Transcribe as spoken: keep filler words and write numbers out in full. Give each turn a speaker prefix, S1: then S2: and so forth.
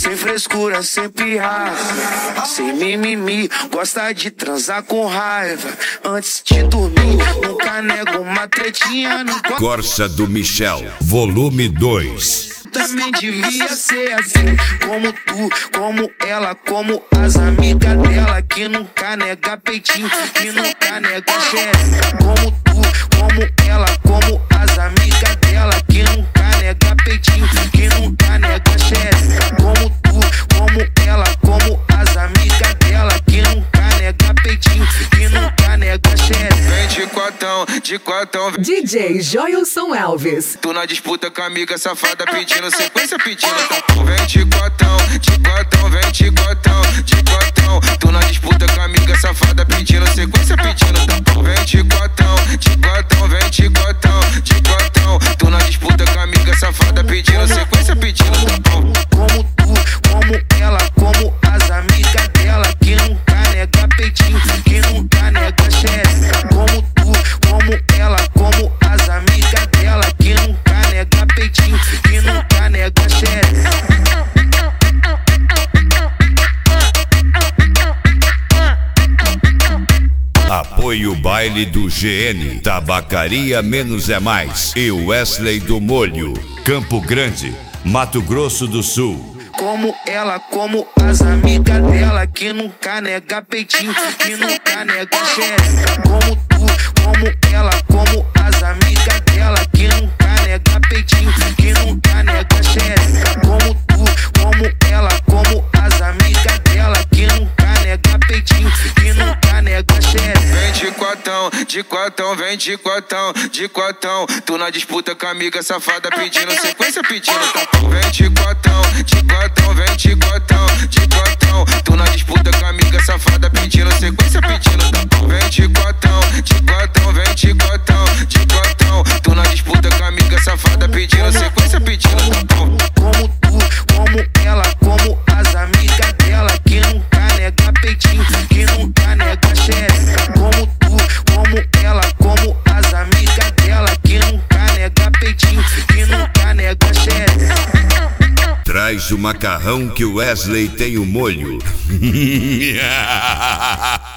S1: sem frescura, sem pirraça, sem mimimi, gosta de transar com raiva. Antes de dormir, nunca nego uma tretinha no copo.
S2: Corsa do Michel, volume dois.
S1: Também devia ser assim, como tu, como ela, como as amigas dela, que nunca nega peitinho, que nunca nega xereca. Como tu, como ela, como as amigas dela, que nunca nega peitinho, que nunca nega xereca. Como tu, como ela, como as amigas dela, que nunca nega peitinho, que nunca nega xereca.
S3: Vem de quatão, de quatão,
S4: D J Joilson Alves.
S3: tu na disputa com a amiga safada pedindo sequência, pedindo tampão. Vem de quatão, de quatão, vem de quatão, de quatão. Tu na disputa com a amiga safada pedindo sequência, pedindo tampão. Vem de quatão, de quatão, vem de quatão, de quatão. Tu na disputa com a amiga safada pedindo sequência, pedindo tampão.
S1: Como tu, como ela, como as amigas dela, que nunca nega peitinho, que nunca nega xereca. Como tu, como ela, como as amigas dela, que nunca nega peitinho, que nunca nega xereca.
S2: Apoio baile do G N, Tabacaria Menos é Mais e Wesley do Molho, Campo Grande, Mato Grosso do Sul.
S1: Como ela, como as amigas dela, que nunca nega peitinho, que nunca nega xereca. Como tu, como ela, como as amigas dela, que nunca nega peitinho, que nunca nega xereca. Como tu, como ela, como as amigas dela, que nunca nega peitinho, que nunca nega xereca.
S3: Vem de quatão, de quatão, vem de quatão, de quatão. Tu na disputa com a amiga safada pedindo sequência, pedindo tampão. Vem de quatão, de quatão, vem de quatão, de quatão. Tu na disputa com a amiga safada pedindo sequência, pedindo tampão. Vem de quatão, de quatão, vem de quatão, de quatão. Tu na disputa com a amiga safada pedindo sequência, pedindo tampão.
S1: Como tu, como ela, como as amigas dela, que nunca nega peitinho, que nunca nega xereca. Como tu, como ela, como as amigas dela, que nunca nega peitinho, que nunca nega xereca.
S2: Traz o macarrão que o Wesley tem o molho.